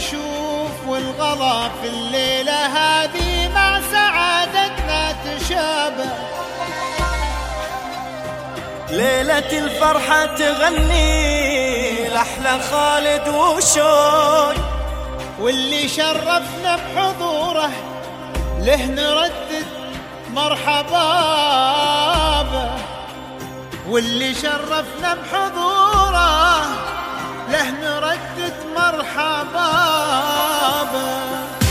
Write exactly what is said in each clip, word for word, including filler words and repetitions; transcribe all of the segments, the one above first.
نشوف والغلا في الليلة هذه مع سعادتنا تشابه. ليلة الفرحة تغني لأحلى خالد وشوي، واللي شرفنا بحضوره له نردد مرحبا به، واللي شرفنا بحضوره له نردد مرحبا به.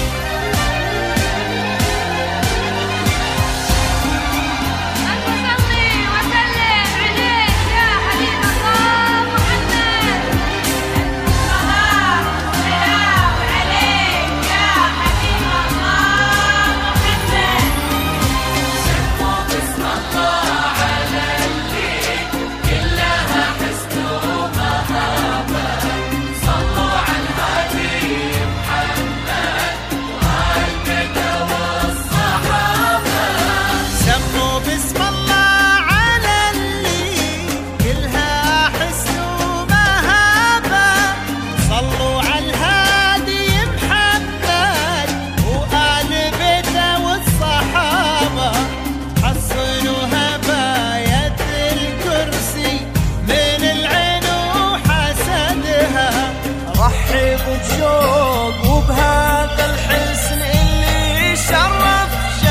بشوق وبهذا الحسن اللي شرف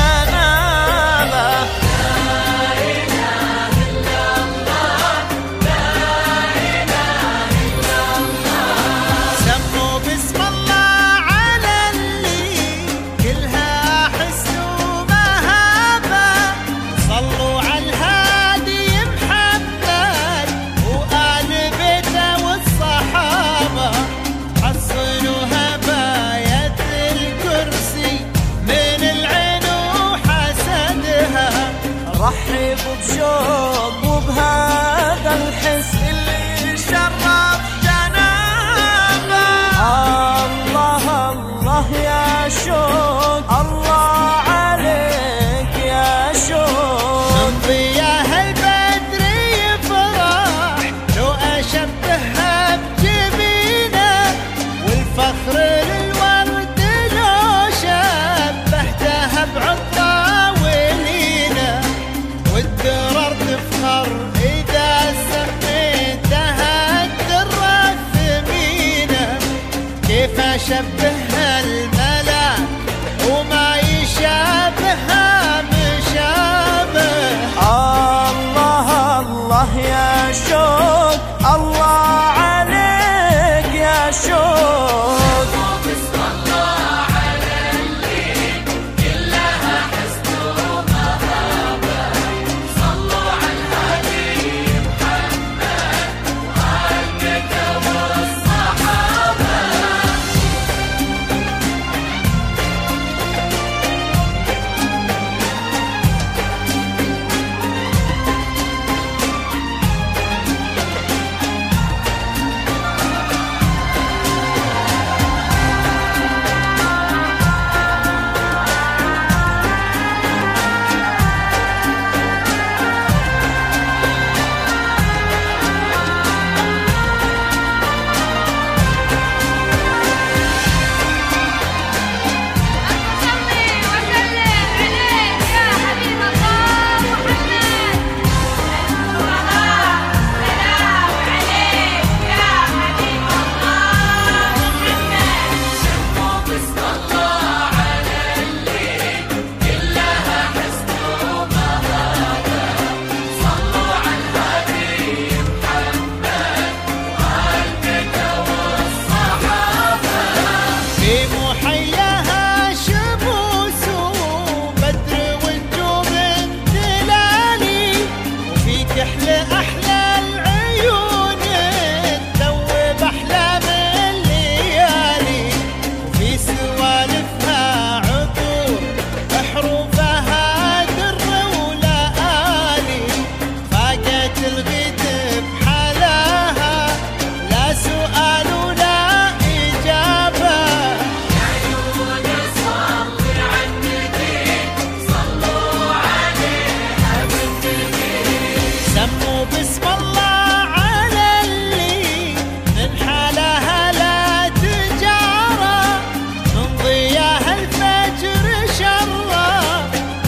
شنابه. لا إله إلا الله، لا إله إلا الله. سموا باسم الله على اللي كلها حسن ومهابة، صلوا على الهادي محمد وآل بيته والصحابة، حصنوا هباية الكرسي من العين وحسدها. رحب بشوق وبهذا الحس اللي شرف جنابه. الله الله يا شوق، الله عليك يا شوق. من ضياء البدر يفرح لو أشبهها بجبينه، والفخر للورد لو شبهتها بعطرة ولينة، والدرر تفخر إذا سميتها الدرة الثمينة. كيف أشبهها الملا وما يشابهها مشابه. الله الله يا شوق، الله عليك يا شوق.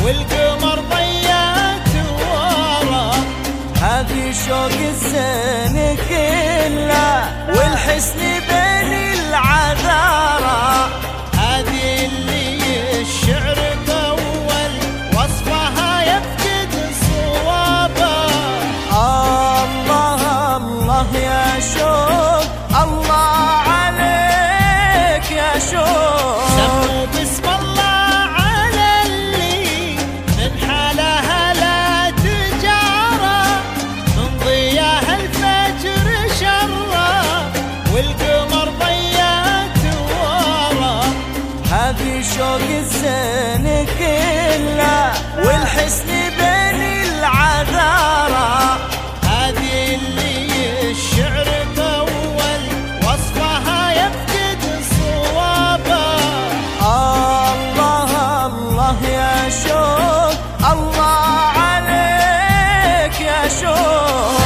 والقمر ضيعت ورا. هذه شوق الزين كله والحسن بين العذارى. هذه اللي الشعر طول وصفها يفقد صوابه. الله الله يا شوق، الله عليك يا شوق. سموا باسم الله على اللي من حالها لا تجارى، من ضياها الفجر شرى والقمر ضيعت ورا. هذه شوق الزين كله والحسن بين العذارى. هذه اللي الشعر طول وصفها يفقد صوابه. الله الله يا شوق، الله عليك يا شوق.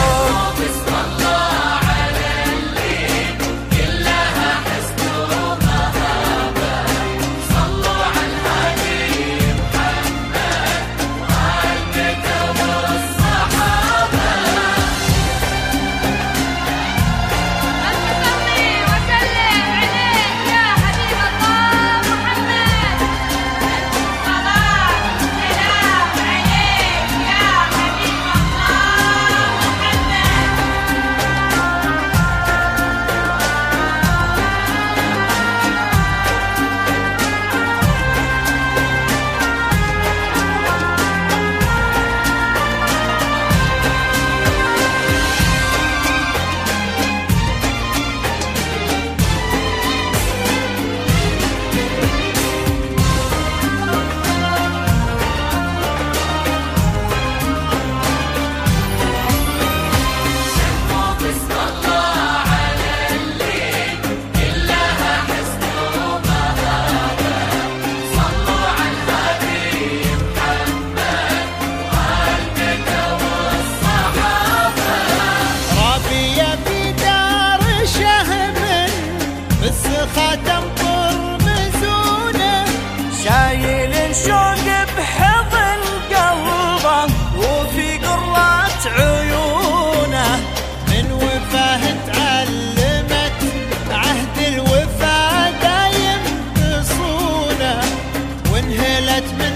خاتم قرمزونه شايل شوق بحضن قلبه وفي قرة عيونه. من وفاه تعلمت عهد الوفا دايم تصونه، وانهلت من